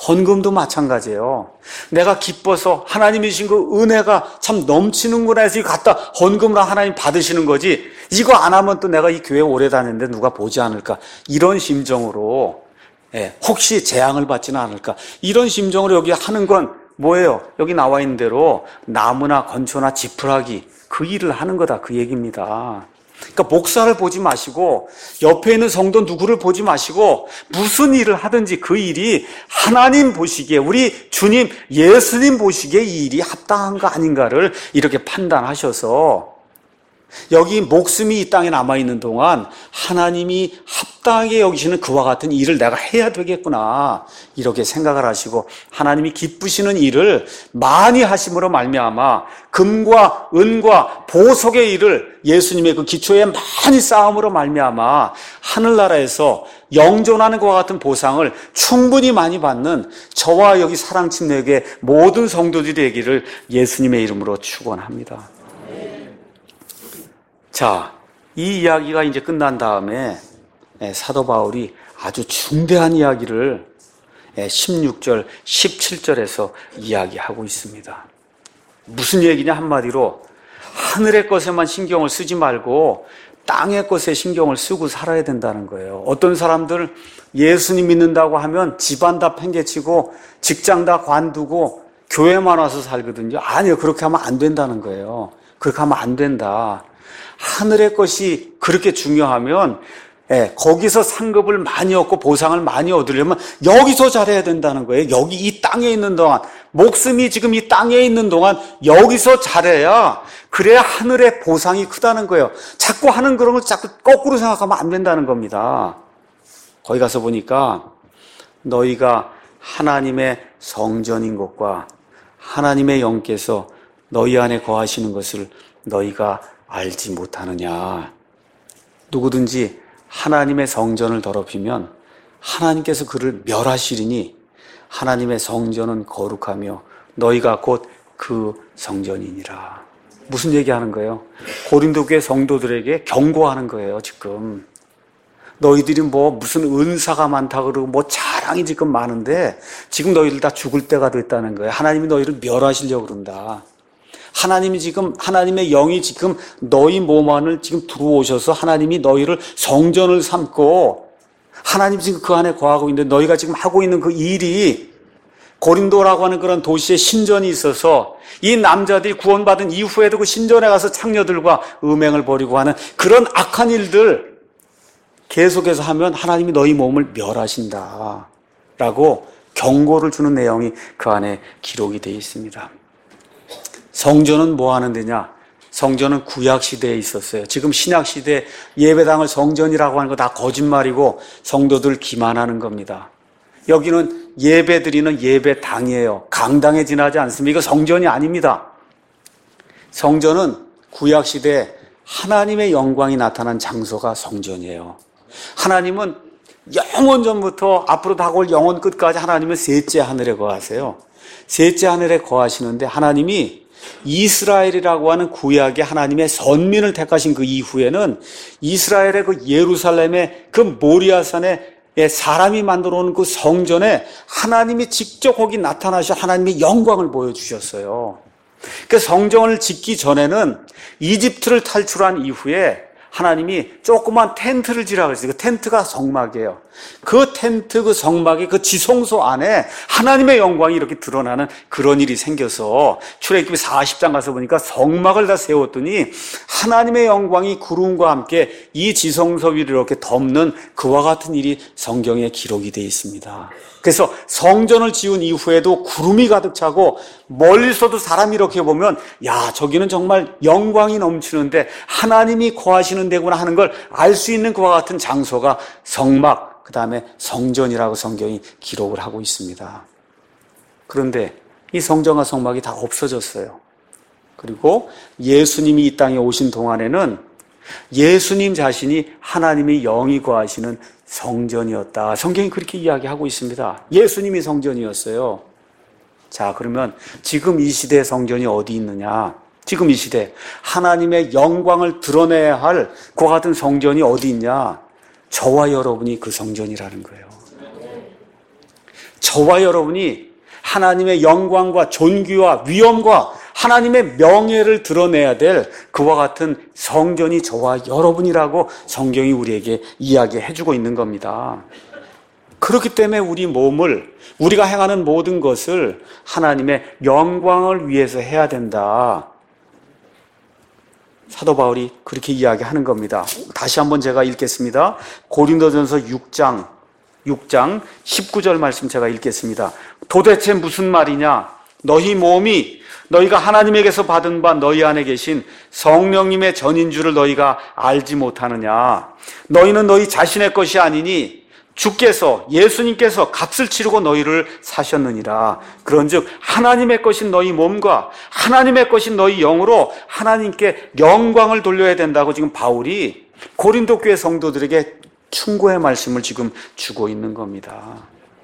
헌금도 마찬가지예요. 내가 기뻐서 하나님이 주신 그 은혜가 참 넘치는구나 해서 이거 갖다 헌금으로 하나님 받으시는 거지, 이거 안 하면 또 내가 이 교회 오래 다녔는데 누가 보지 않을까, 이런 심정으로, 예, 혹시 재앙을 받지는 않을까, 이런 심정으로 여기 하는 건 뭐예요? 여기 나와 있는 대로 나무나 건초나 지푸라기 그 일을 하는 거다, 그 얘기입니다. 그러니까 목사를 보지 마시고 옆에 있는 성도 누구를 보지 마시고 무슨 일을 하든지 그 일이 하나님 보시기에, 우리 주님 예수님 보시기에 이 일이 합당한가 아닌가를 이렇게 판단하셔서 여기 목숨이 이 땅에 남아있는 동안 하나님이 합당하게 여기시는 그와 같은 일을 내가 해야 되겠구나, 이렇게 생각을 하시고 하나님이 기쁘시는 일을 많이 하심으로 말미암아 금과 은과 보석의 일을 예수님의 그 기초에 많이 쌓음으로 말미암아 하늘나라에서 영존하는 것과 같은 보상을 충분히 많이 받는 저와 여기 사랑침례교회 모든 성도들이 되기를 예수님의 이름으로 축원합니다. 자, 이 이야기가 이제 끝난 다음에 사도 바울이 아주 중대한 이야기를 십육 절, 십칠 절에서 이야기하고 있습니다. 무슨 얘기냐, 한마디로 하늘의 것에만 신경을 쓰지 말고 땅의 것에 신경을 쓰고 살아야 된다는 거예요. 어떤 사람들 예수님 믿는다고 하면 집안 다 팽개치고 직장 다 관두고 교회만 와서 살거든요. 아니요, 그렇게 하면 안 된다는 거예요. 그렇게 하면 안 된다. 하늘의 것이 그렇게 중요하면, 예, 거기서 상급을 많이 얻고 보상을 많이 얻으려면 여기서 잘해야 된다는 거예요. 여기 이 땅에 있는 동안, 목숨이 지금 이 땅에 있는 동안 여기서 잘해야, 그래야 하늘의 보상이 크다는 거예요. 자꾸 하는 그런 걸 자꾸 거꾸로 생각하면 안 된다는 겁니다. 거기 가서 보니까 너희가 하나님의 성전인 것과 하나님의 영께서 너희 안에 거하시는 것을 너희가 알지 못하느냐. 누구든지 하나님의 성전을 더럽히면 하나님께서 그를 멸하시리니 하나님의 성전은 거룩하며 너희가 곧 그 성전이니라. 무슨 얘기하는 거예요? 고린도 교회 성도들에게 경고하는 거예요. 지금 너희들이 뭐 무슨 은사가 많다 그러고 뭐 자랑이 지금 많은데 지금 너희들 다 죽을 때가 됐다는 거예요. 하나님이 너희를 멸하시려고 그런다. 하나님이 지금, 하나님의 영이 지금 너희 몸 안을 지금 들어오셔서 하나님이 너희를 성전을 삼고 하나님이 지금 그 안에 거하고 있는데 너희가 지금 하고 있는 그 일이 고린도라고 하는 그런 도시에 신전이 있어서 이 남자들이 구원받은 이후에도 그 신전에 가서 창녀들과 음행을 벌이고 하는 그런 악한 일들 계속해서 하면 하나님이 너희 몸을 멸하신다 라고 경고를 주는 내용이 그 안에 기록이 되어 있습니다. 성전은 뭐 하는 데냐? 성전은 구약시대에 있었어요. 지금 신약시대 예배당을 성전이라고 하는 거 다 거짓말이고 성도들 기만하는 겁니다. 여기는 예배드리는 예배당이에요. 강당에 지나지 않습니다. 이거 성전이 아닙니다. 성전은 구약시대에 하나님의 영광이 나타난 장소가 성전이에요. 하나님은 영원 전부터 앞으로 다가올 영원 끝까지 하나님은 셋째 하늘에 거하세요. 셋째 하늘에 거하시는데 하나님이 이스라엘이라고 하는 구약의 하나님의 선민을 택하신 그 이후에는 이스라엘의 그 예루살렘의 그 모리아산에 사람이 만들어 놓은 그 성전에 하나님이 직접 거기 나타나셔 하나님의 영광을 보여주셨어요. 그 성전을 짓기 전에는 이집트를 탈출한 이후에 하나님이 조그만 텐트를 지라고 했어요. 그 텐트가 성막이에요. 그 텐트, 그 성막의 그 지성소 안에 하나님의 영광이 이렇게 드러나는 그런 일이 생겨서 출애굽기 사십 장 가서 보니까 성막을 다 세웠더니 하나님의 영광이 구름과 함께 이 지성소 위를 이렇게 덮는 그와 같은 일이 성경에 기록이 되어 있습니다. 그래서 성전을 지은 이후에도 구름이 가득 차고 멀리서도 사람이 이렇게 보면 야, 저기는 정말 영광이 넘치는데 하나님이 거하시는 데구나 하는 걸 알 수 있는 그와 같은 장소가 성막, 그 다음에 성전이라고 성경이 기록을 하고 있습니다. 그런데 이 성전과 성막이 다 없어졌어요. 그리고 예수님이 이 땅에 오신 동안에는 예수님 자신이 하나님의 영이 거하시는 성전이었다. 성경이 그렇게 이야기하고 있습니다. 예수님이 성전이었어요. 자, 그러면 지금 이 시대의 성전이 어디 있느냐? 지금 이 시대 하나님의 영광을 드러내야 할 그와 같은 성전이 어디 있냐? 저와 여러분이 그 성전이라는 거예요. 저와 여러분이 하나님의 영광과 존귀와 위엄과 하나님의 명예를 드러내야 될 그와 같은 성전이 저와 여러분이라고 성경이 우리에게 이야기해주고 있는 겁니다. 그렇기 때문에 우리 몸을, 우리가 행하는 모든 것을 하나님의 영광을 위해서 해야 된다. 사도 바울이 그렇게 이야기하는 겁니다. 다시 한번 제가 읽겠습니다. 고린도전서 육 장 육 장 십구 절 말씀 제가 읽겠습니다. 도대체 무슨 말이냐? 너희 몸이 너희가 하나님에게서 받은 바 너희 안에 계신 성령님의 전인 줄을 너희가 알지 못하느냐? 너희는 너희 자신의 것이 아니니 주께서, 예수님께서 값을 치르고 너희를 사셨느니라. 그런즉 하나님의 것인 너희 몸과 하나님의 것인 너희 영으로 하나님께 영광을 돌려야 된다고 지금 바울이 고린도 교회 성도들에게 충고의 말씀을 지금 주고 있는 겁니다.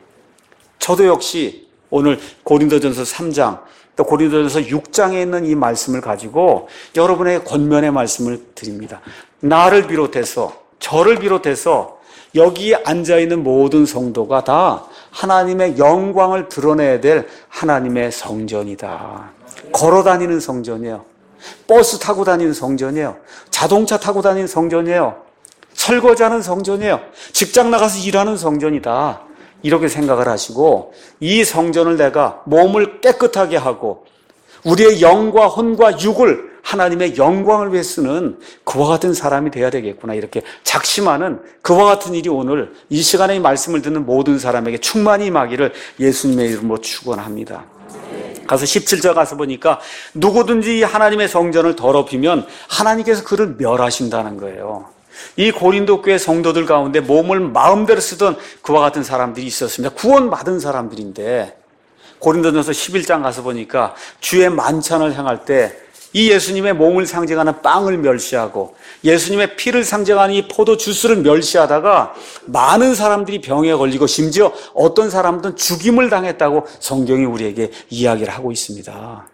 저도 역시 오늘 고린도전서 삼 장 또 고린도전서 육 장에 있는 이 말씀을 가지고 여러분에게 권면의 말씀을 드립니다. 나를 비롯해서, 저를 비롯해서 여기에 앉아있는 모든 성도가 다 하나님의 영광을 드러내야 될 하나님의 성전이다. 걸어다니는 성전이에요. 버스 타고 다니는 성전이에요. 자동차 타고 다니는 성전이에요. 설거지하는 성전이에요. 직장 나가서 일하는 성전이다. 이렇게 생각을 하시고 이 성전을 내가 몸을 깨끗하게 하고 우리의 영과 혼과 육을 하나님의 영광을 위해 쓰는 그와 같은 사람이 돼야 되겠구나, 이렇게 작심하는 그와 같은 일이 오늘 이 시간에 이 말씀을 듣는 모든 사람에게 충만히 임하기를 예수님의 이름으로 축원합니다. 가서 십칠 절 가서 보니까 누구든지 하나님의 성전을 더럽히면 하나님께서 그를 멸하신다는 거예요. 이 고린도 교회 성도들 가운데 몸을 마음대로 쓰던 그와 같은 사람들이 있었습니다. 구원받은 사람들인데 고린도전서 십일 장 가서 보니까 주의 만찬을 행할 때 이 예수님의 몸을 상징하는 빵을 멸시하고 예수님의 피를 상징하는 이 포도 주스를 멸시하다가 많은 사람들이 병에 걸리고 심지어 어떤 사람들은 죽임을 당했다고 성경이 우리에게 이야기를 하고 있습니다.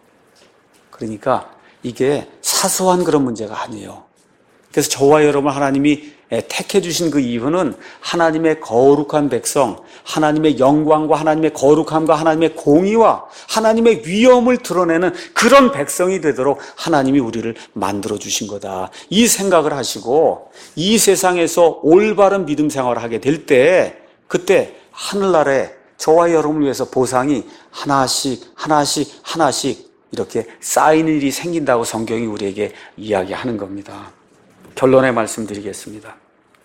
그러니까 이게 사소한 그런 문제가 아니에요. 그래서 저와 여러분 하나님이 택해 주신 그 이유는 하나님의 거룩한 백성, 하나님의 영광과 하나님의 거룩함과 하나님의 공의와 하나님의 위엄을 드러내는 그런 백성이 되도록 하나님이 우리를 만들어 주신 거다. 이 생각을 하시고 이 세상에서 올바른 믿음 생활을 하게 될 때 그때 하늘나라에 저와 여러분을 위해서 보상이 하나씩 하나씩 하나씩 이렇게 쌓이는 일이 생긴다고 성경이 우리에게 이야기하는 겁니다. 결론의 말씀드리겠습니다.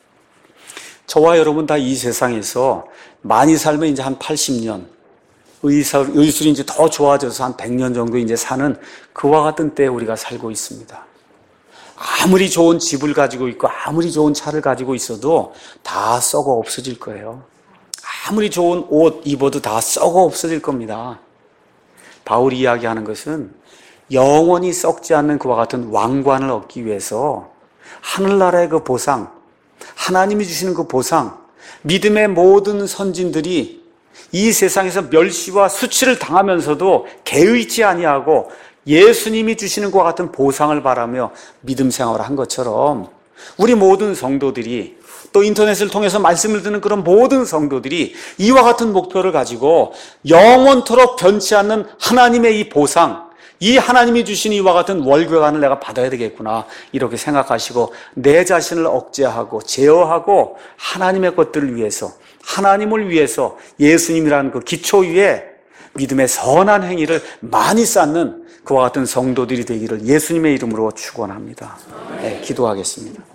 저와 여러분 다 이 세상에서 많이 살면 이제 한 팔십 년, 의술, 의술이 이제 더 좋아져서 한 백 년 정도 이제 사는 그와 같은 때에 우리가 살고 있습니다. 아무리 좋은 집을 가지고 있고 아무리 좋은 차를 가지고 있어도 다 썩어 없어질 거예요. 아무리 좋은 옷 입어도 다 썩어 없어질 겁니다. 바울이 이야기하는 것은 영원히 썩지 않는 그와 같은 왕관을 얻기 위해서 하늘나라의 그 보상, 하나님이 주시는 그 보상, 믿음의 모든 선진들이 이 세상에서 멸시와 수치를 당하면서도 개의치 아니하고 예수님이 주시는 것과 같은 보상을 바라며 믿음 생활을 한 것처럼 우리 모든 성도들이 또 인터넷을 통해서 말씀을 듣는 그런 모든 성도들이 이와 같은 목표를 가지고 영원토록 변치 않는 하나님의 이 보상, 이 하나님이 주신 이와 같은 월궤관을 내가 받아야 되겠구나 이렇게 생각하시고 내 자신을 억제하고 제어하고 하나님의 것들을 위해서, 하나님을 위해서 예수님이라는 그 기초 위에 믿음의 선한 행위를 많이 쌓는 그와 같은 성도들이 되기를 예수님의 이름으로 축원합니다. 네, 기도하겠습니다.